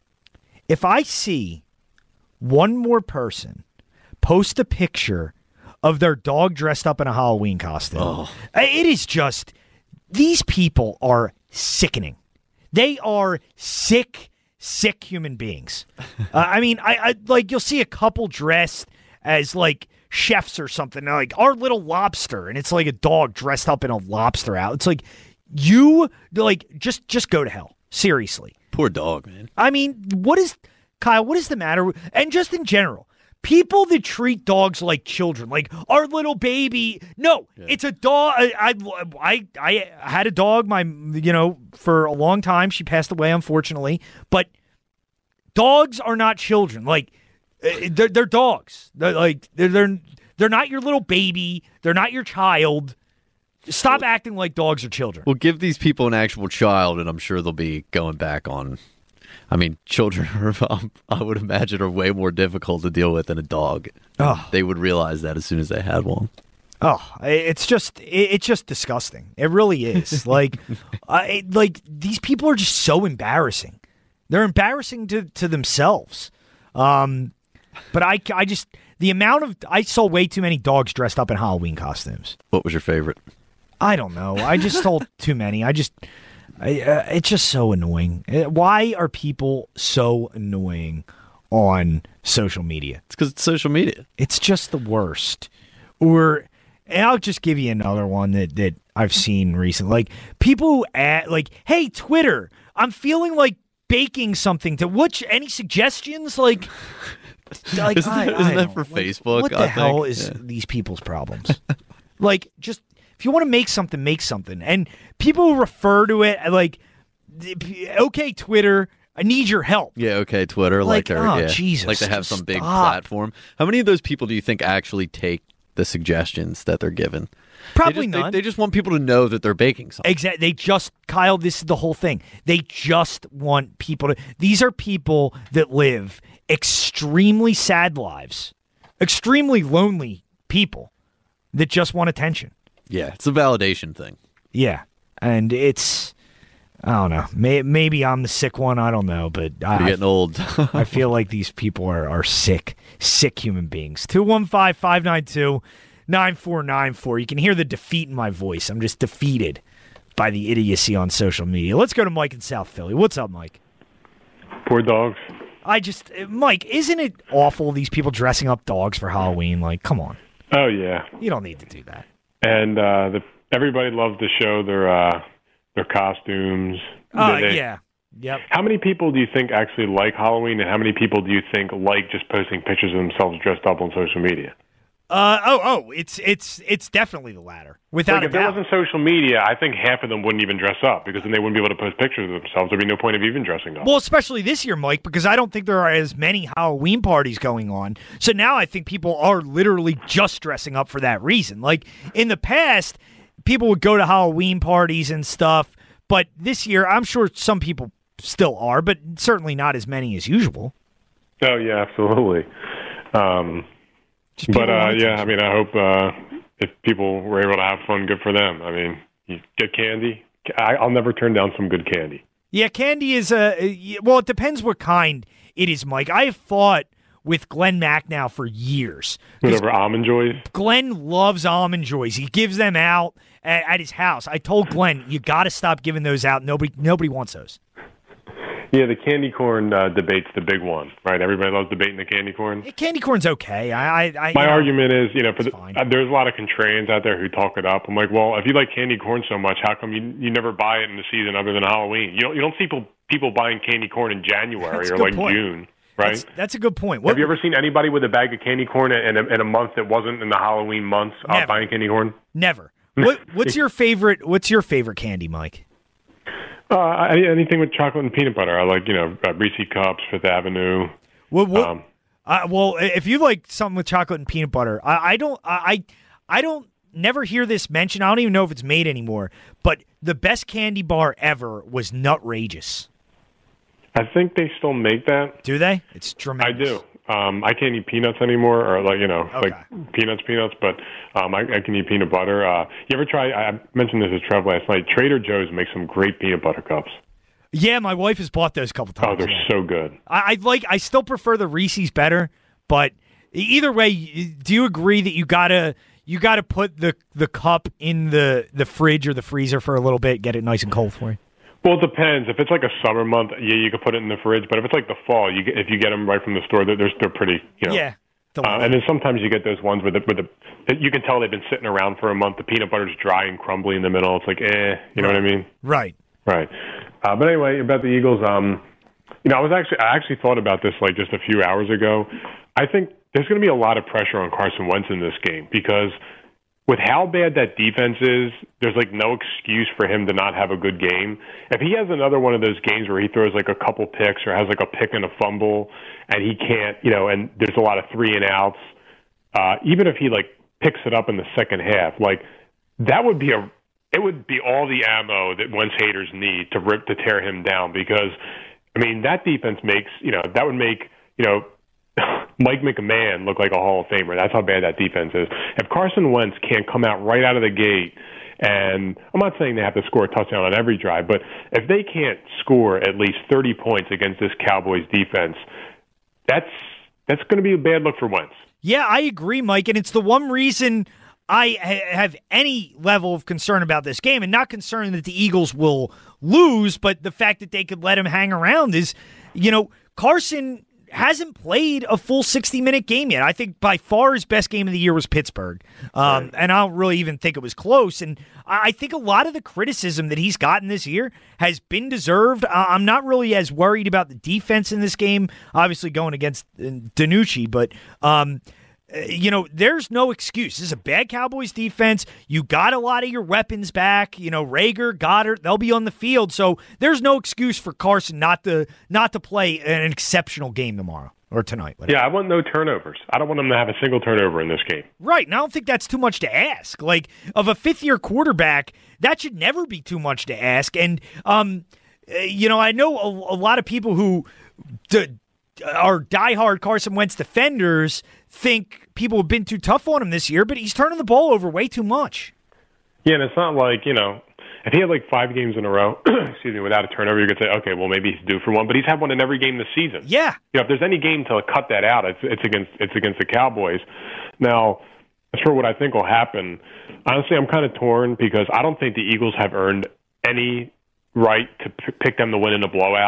if I see one more person post a picture of their dog dressed up in a Halloween costume, Oh. it is just, these people are sickening. They are sick, sick human beings. uh, I mean, I, I like you'll see a couple dressed as like chefs or something, like Our Little Lobster, and it's like a dog dressed up in a lobster out. It's like, you like just just go to hell. Seriously. Poor dog, man. I mean, what is, Kyle, what is the matter? And just in general, people that treat dogs like children, like our little baby. No, Yeah. it's a dog. I, I, I, I had a dog, my, you know, for a long time. She passed away, unfortunately. But dogs are not children. Like, they're, they're dogs. They're like, they're, they're, they're not your little baby. They're not your child. Stop acting like dogs are children. We'll give these people an actual child, and I'm sure they'll be going back on. I mean, children, are, um, I would imagine, are way more difficult to deal with than a dog. Oh. They would realize that as soon as they had one. Oh, it's just it's just disgusting. It really is. Like, I, like these people are just so embarrassing. They're embarrassing to, to themselves. Um, but I, I just the amount of I saw way too many dogs dressed up in Halloween costumes. What was your favorite? I don't know. I just saw too many. I just I, uh, it's just so annoying. Uh, Why are people so annoying on social media? It's because it's social media. It's just the worst. Or, and I'll just give you another one that, that I've seen recently. Like, people who add, like, hey, Twitter, I'm feeling like baking something. To which, any suggestions? Like, like Isn't I, that- I isn't that don't- for like, Facebook, What the I hell think? is Yeah. these people's problems? Like, just, if you want to make something, make something. And people who refer to it like, okay, Twitter, I need your help. Yeah, okay, Twitter. Like, Like, they're, oh, yeah, Jesus, like to have just some big stop. platform. How many of those people do you think actually take the suggestions that they're given? Probably they just, none. They, they just want people to know that they're baking something. Exactly. They just, Kyle, this is the whole thing. They just want people to, these are people that live extremely sad lives, extremely lonely people that just want attention. Yeah, it's a validation thing. Yeah. And it's, I don't know. May, maybe I'm the sick one. I don't know. But You're I, getting old. I feel like these people are, are sick, sick human beings. two one five, five nine two, nine four nine four. You can hear the defeat in my voice. I'm just defeated by the idiocy on social media. Let's go to Mike in South Philly. What's up, Mike? Poor dogs. I just, Mike, isn't it awful, these people dressing up dogs for Halloween? Like, come on. Oh yeah, You don't need to do that. and uh, the, everybody loves to show their uh, their costumes. Uh, They- yeah. Yep. How many people do you think actually like Halloween, and how many people do you think like just posting pictures of themselves dressed up on social media? Uh, oh, oh, it's it's it's definitely the latter, without Like a if there doubt. wasn't social media, I think half of them wouldn't even dress up because then they wouldn't be able to post pictures of themselves. There'd be no point of even dressing up. Well, especially this year, Mike, because I don't think there are as many Halloween parties going on. So now I think people are literally just dressing up for that reason. Like in the past, people would go to Halloween parties and stuff, but this year, I'm sure some people still are, but certainly not as many as usual. Oh yeah, absolutely. Um, Just people but uh, want yeah, attention. I mean, I hope uh, if people were able to have fun, good for them. I mean, you get candy. I, I'll never turn down some good candy. Yeah, candy is a well. It depends what kind it is, Mike. I have fought with Glenn Mack now for years. 'Cause Whatever almond joys. Glenn loves almond joys. He gives them out at, at his house. I told Glenn, you got to stop giving those out. Nobody, nobody wants those. Yeah, the candy corn uh, debate's the big one, right? Everybody loves debating the candy corn. Yeah, candy corn's okay. I, I, I My you know, argument is, you know, for the, fine. uh, there's a lot of contrarians out there who talk it up. I'm like, well, if you like candy corn so much, how come you you never buy it in the season other than Halloween? You don't you don't see people people buying candy corn in January That's a or good like point. June, right? That's, that's a good point. What, Have you ever seen anybody with a bag of candy corn in a, in a month that wasn't in the Halloween months uh, Never. buying candy corn? Never. What, what's your favorite? What's your favorite candy, Mike? Uh, I, anything with chocolate and peanut butter. I like, you know, uh, Reese's Cups, Fifth Avenue. What, what, Um, uh, well, if you like something with chocolate and peanut butter, I, I don't. I, I don't. Never hear this mentioned. I don't even know if it's made anymore. But the best candy bar ever was Nutrageous. I think they still make that. Do they? It's I tremendous. do. Um, I can't eat peanuts anymore, or like you know, Okay. like peanuts, peanuts. But um, I, I can eat peanut butter. Uh, you ever try? I mentioned this to Trev last night. Trader Joe's makes some great peanut butter cups. Yeah, my wife has bought those a couple times. Oh, they're yeah. so good. I, I like. I still prefer the Reese's better, but either way, do you agree that you gotta you gotta put the the cup in the the fridge or the freezer for a little bit, get it nice and cold for you? Well, it depends. If it's like a summer month, yeah, you could put it in the fridge. But if it's like the fall, you get, if you get them right from the store, they're they're, they're pretty, you know. Yeah. Uh, and then sometimes you get those ones with the, with the, you can tell they've been sitting around for a month. The peanut butter's dry and crumbly in the middle. It's like, eh, you know what I mean? Right. Right. Uh, but anyway, about the Eagles, um, you know, I was actually, I actually thought about this like just a few hours ago. I think there's going to be a lot of pressure on Carson Wentz in this game because with how bad that defense is, there's like no excuse for him to not have a good game. If he has another one of those games where he throws like a couple picks or has like a pick and a fumble and he can't, you know, and there's a lot of three and outs, uh, even if he like picks it up in the second half, like that would be a, it would be all the ammo that Wentz haters need to rip, to tear him down because, I mean, that defense makes, you know, that would make, you know, Mike McMahon look like a Hall of Famer. That's how bad that defense is. If Carson Wentz can't come out right out of the gate, and I'm not saying they have to score a touchdown on every drive, but if they can't score at least thirty points against this Cowboys defense, that's that's going to be a bad look for Wentz. Yeah, I agree, Mike, and it's the one reason I ha- have any level of concern about this game, and not concerned that the Eagles will lose, but the fact that they could let him hang around is, you know, Carson hasn't played a full sixty-minute game yet. I think by far his best game of the year was Pittsburgh, um, right. and I don't really even think it was close. And I think a lot of the criticism that he's gotten this year has been deserved. I'm not really as worried about the defense in this game, obviously going against DiNucci, but um, you know, there's no excuse. This is a bad Cowboys defense. You got a lot of your weapons back. You know, Rager, Goddard, they'll be on the field. So there's no excuse for Carson not to not to play an exceptional game tomorrow or tonight. Whatever. Yeah, I want no turnovers. I don't want him to have a single turnover in this game. Right, and I don't think that's too much to ask. Like, of a fifth-year quarterback, that should never be too much to ask. And, um, you know, I know a, a lot of people who d- are diehard Carson Wentz defenders think people have been too tough on him this year, but he's turning the ball over way too much. Yeah, and it's not like, you know, if he had like five games in a row, excuse me, without a turnover, you could say, okay, well, maybe he's due for one, but he's had one in every game this season. Yeah. You know, if there's any game to cut that out, it's, it's against it's against the Cowboys. Now, as for what I think will happen, honestly, I'm kind of torn because I don't think the Eagles have earned any right to p- pick them to win in a blowout.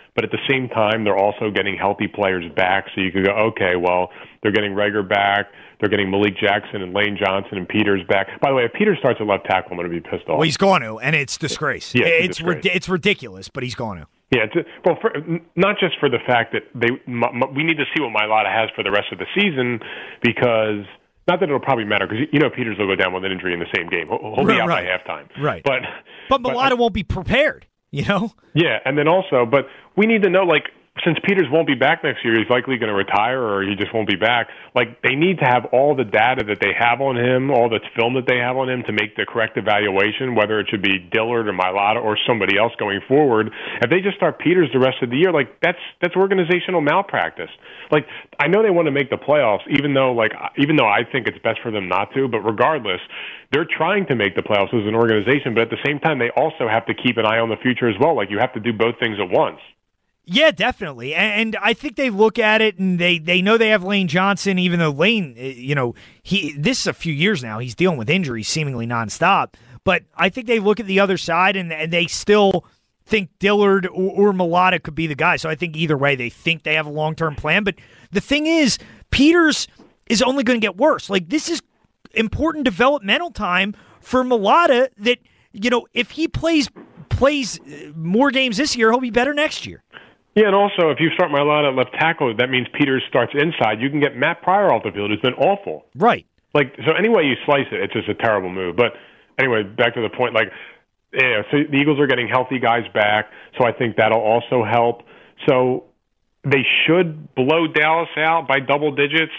but at the same time, they're also getting healthy players back. So you could go, okay, well, they're getting Reagor back. They're getting Malik Jackson and Lane Johnson and Peters back. By the way, if Peters starts at left tackle, I'm going to be pissed off. Well, he's going to, and it's disgrace. Yeah, it's, it's, disgrace. ri- it's ridiculous, but he's going to. Yeah, it's, well, for, not just for the fact that they, m- m- we need to see what Mailata has for the rest of the season, because not that it'll probably matter, because you know Peters will go down with an injury in the same game. He'll, he'll be right, out right. by halftime. Right. But but Mailata but, won't be prepared. You know? Yeah, and then also, but we need to know, like, since Peters won't be back next year, he's likely going to retire or he just won't be back. Like, they need to have all the data that they have on him, all the film that they have on him to make the correct evaluation, whether it should be Dillard or Mailata or somebody else going forward. If they just start Peters the rest of the year, like, that's that's organizational malpractice. Like, I know they want to make the playoffs, even though, like, even though I think it's best for them not to, but regardless, they're trying to make the playoffs as an organization, but at the same time, they also have to keep an eye on the future as well. Like, you have to do both things at once. Yeah, definitely. And I think they look at it and they, they know they have Lane Johnson, even though Lane, you know, he this is a few years now. He's dealing with injuries seemingly nonstop. But I think they look at the other side and, and they still think Dillard or, or Mailata could be the guy. So I think either way, they think they have a long-term plan. But the thing is, Peters is only going to get worse. Like, this is important developmental time for Mailata that, you know, if he plays plays more games this year, he'll be better next year. Yeah, and also, if you start Mailata at left tackle, that means Peters starts inside. You can get Matt Pryor off the field, who's been awful. Right. Like, so any way you slice it, it's just a terrible move. But anyway, back to the point, like, yeah, so the Eagles are getting healthy guys back, so I think that'll also help. So they should blow Dallas out by double digits.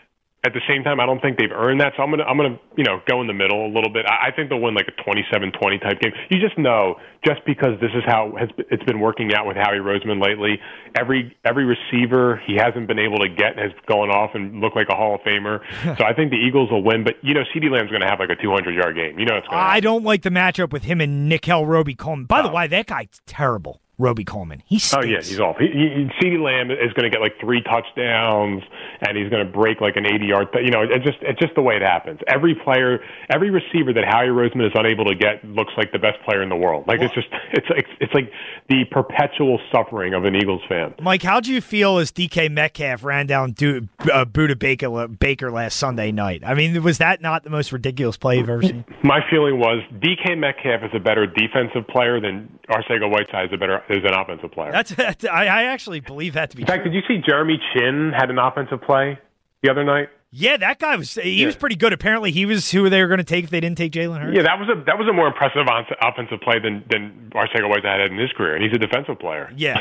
At the same time, I don't think they've earned that, so I'm gonna, I'm gonna, you know, go in the middle a little bit. I, I think they'll win like a twenty-seven twenty type game. You just know, just because this is how has, it's been working out with Howie Roseman lately. Every every receiver he hasn't been able to get has gone off and looked like a Hall of Famer. So I think the Eagles will win. But you know, CeeDee Lamb's going to have like a two hundred yard game. You know, it's going. I don't like the matchup with him and Nickel Roby Coleman. By oh. the way, that guy's terrible. Roby Coleman. He stinks. Oh, yeah, he's off. He, he, CeeDee Lamb is going to get like three touchdowns, and he's going to break like an eighty-yard. Th- you know, it's just it's just the way it happens. Every player, every receiver that Howie Roseman is unable to get looks like the best player in the world. Like, well, it's just it's like it's like the perpetual suffering of an Eagles fan. Mike, how do you feel as D K Metcalf ran down Do, uh, Buda Baker, Baker last Sunday night? I mean, was that not the most ridiculous play you've ever seen? My feeling was D K Metcalf is a better defensive player than Arcega-Whiteside is a better is an offensive player. That's, that's I, I actually believe that to be In fact, true. did you see Jeremy Chin had an offensive play the other night? Yeah, that guy was he yeah. was pretty good. Apparently, he was who they were going to take if they didn't take Jalen Hurts. Yeah, that was a that was a more impressive on, offensive play than than Arcega-Whiteside had in his career, and he's a defensive player. Yeah.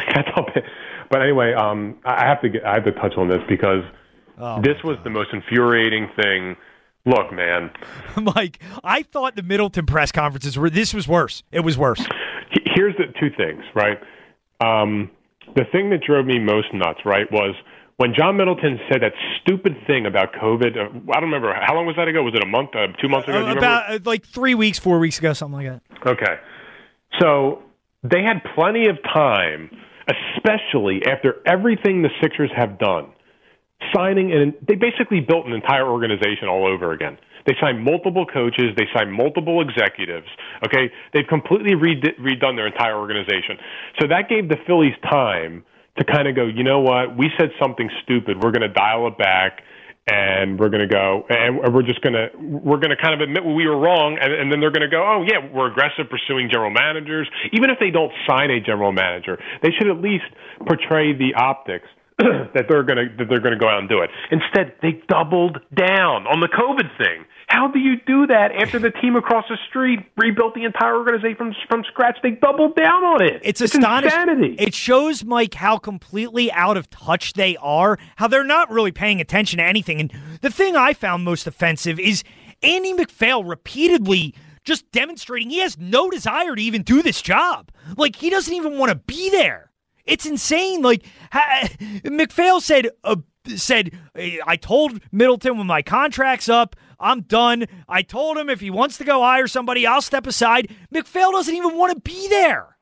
But anyway, um, I have to get, I have to touch on this because oh this was the most infuriating thing. Look, man, Mike, I thought the Middleton press conferences were this was worse. It was worse. Here's the two things, right? Um, the thing that drove me most nuts, right, was when John Middleton said that stupid thing about COVID. Uh, I don't remember. How long was that ago? Was it a month, uh, two months ago? Uh, about uh, like three weeks, four weeks ago, something like that. Okay. So they had plenty of time, especially after everything the Sixers have done, signing, and they basically built an entire organization all over again. They signed multiple coaches. They signed multiple executives. Okay, they've completely redid, redone their entire organization. So that gave the Phillies time to kind of go, you know what? We said something stupid. We're going to dial it back, and we're going to go, and we're just going to we're going to kind of admit we were wrong, and, and then they're going to go, oh yeah, we're aggressive pursuing general managers. Even if they don't sign a general manager, they should at least portray the optics that they're going to that they're going to go out and do it. Instead, they doubled down on the COVID thing. How do you do that after the team across the street rebuilt the entire organization from from scratch? They doubled down on it. It's, it's astonishing. Insanity. It shows, Mike, how completely out of touch they are, how they're not really paying attention to anything. And the thing I found most offensive is Andy McPhail repeatedly just demonstrating he has no desire to even do this job. Like, he doesn't even want to be there. It's insane. Like, ha- McPhail said, uh, said, I told Middleton when my contract's up, I'm done. I told him if he wants to go hire somebody, I'll step aside. McPhail doesn't even want to be there.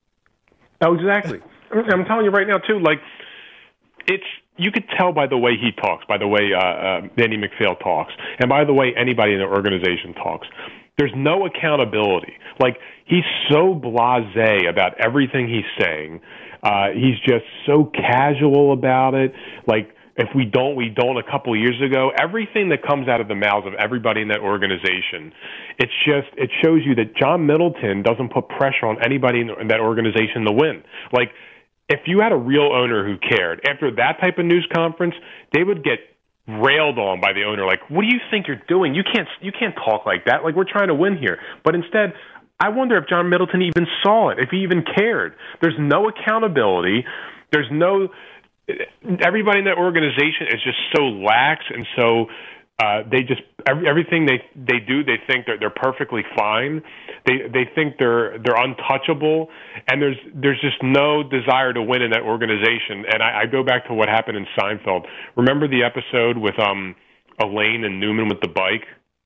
Oh, exactly. I'm telling you right now, too, like, it's, you could tell by the way he talks, by the way uh, uh, Andy McPhail talks, and by the way anybody in the organization talks. there's no accountability. Like, he's so blasé about everything he's saying. Uh, he's just so casual about it. Like, if we don't, we don't. A couple of years ago, everything that comes out of the mouths of everybody in that organization, it's just, it shows you that John Middleton doesn't put pressure on anybody in that organization to win. Like, if you had a real owner who cared, after that type of news conference, they would get railed on by the owner. Like, what do you think you're doing? You can't, you can't talk like that. Like, we're trying to win here. But instead, I wonder if John Middleton even saw it, if he even cared. There's no accountability. There's no, everybody in that organization is just so lax, and so uh, they just every, everything they they do, they think they're they're perfectly fine. They they think they're they're untouchable, and there's there's just no desire to win in that organization. And I, I go back to what happened in Seinfeld. Remember the episode with um Elaine and Newman with the bike?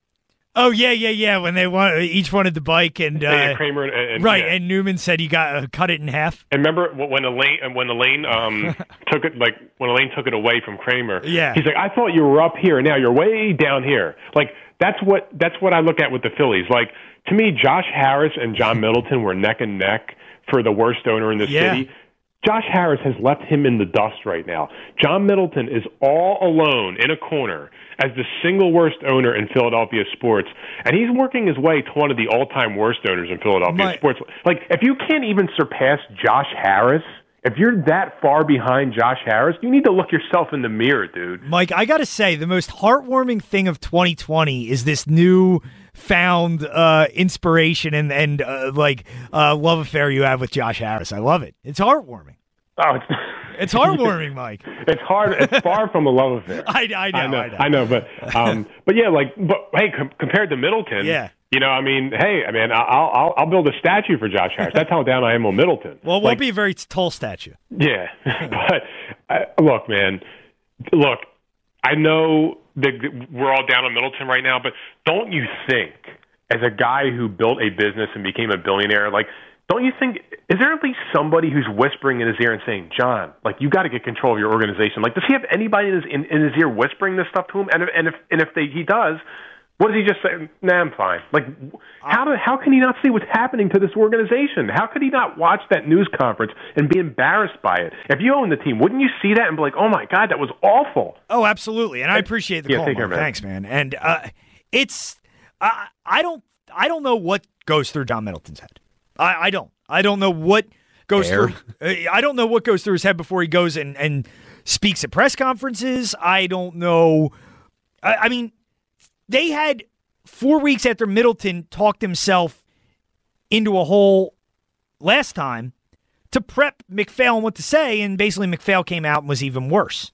Oh yeah, yeah, yeah. When they want, each wanted the bike, and uh, yeah, Kramer and, and right, yeah. and Newman said you got uh, cut it in half. And remember when Elaine when Elaine um, took it like when Elaine took it away from Kramer. Yeah, he's like, I thought you were up here, and now you're way down here. Like that's what that's what I look at with the Phillies. Like to me, Josh Harris and John Middleton were neck and neck for the worst owner in the yeah. city. Josh Harris has left him in the dust right now. John Middleton is all alone in a corner as the single worst owner in Philadelphia sports, and he's working his way to one of the all-time worst owners in Philadelphia My- sports. Like, if you can't even surpass Josh Harris, if you're that far behind Josh Harris, you need to look yourself in the mirror, dude. Mike, I got to say, the most heartwarming thing of twenty twenty is this new found uh, inspiration and, and uh, like uh, love affair you have with Josh Harris. I love it. It's heartwarming. Oh, it's It's heartwarming, Mike. It's hard. It's far from a love affair. I, I know. I know. I know. I know but um, but yeah, like, but hey, com- compared to Middleton, yeah. You know, I mean, hey, I mean, I'll I'll I'll build a statue for Josh Harris. That's how down I am on Middleton. Well, it like, won't be a very tall statue. Yeah, but uh, look, man, look, I know that we're all down on Middleton right now, but don't you think, as a guy who built a business and became a billionaire, like, don't you think, is there at least somebody who's whispering in his ear and saying, John, like, you got to get control of your organization? Like, does he have anybody in his, in, in his ear whispering this stuff to him? And, and if and if they, he does, what does he just say? Nah, I'm fine. Like, how do, how can he not see what's happening to this organization? How could he not watch that news conference and be embarrassed by it? If you own the team, wouldn't you see that and be like, oh, my God, that was awful? Oh, absolutely. And I appreciate the yeah, call, take care, Mark. man. Thanks, man. And uh, it's I, I don't I don't know what goes through John Middleton's head. I, I don't. I don't know what goes Air. through. I don't know what goes through his head before he goes and, and speaks at press conferences. I don't know. I, I mean, they had four weeks after Middleton talked himself into a hole last time to prep McPhail on what to say, and basically McPhail came out and was even worse.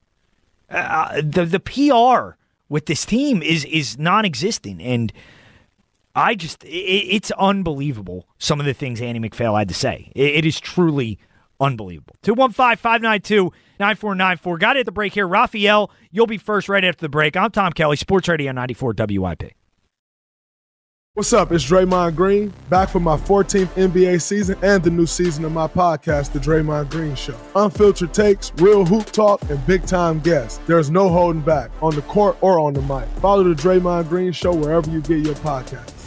Uh, the the P R with this team is is non-existent, and I just, it, it's unbelievable, some of the things Andy McPhail had to say. It, it is truly unbelievable. two one five, five nine two, nine four nine four. Got it at the break here. Raphael, you'll be first right after the break. I'm Tom Kelly, Sports Radio ninety-four W I P. What's up? It's Draymond Green, back for my fourteenth N B A season and the new season of my podcast, The Draymond Green Show. Unfiltered takes, real hoop talk, and big-time guests. There's no holding back, on the court or on the mic. Follow The Draymond Green Show wherever you get your podcasts.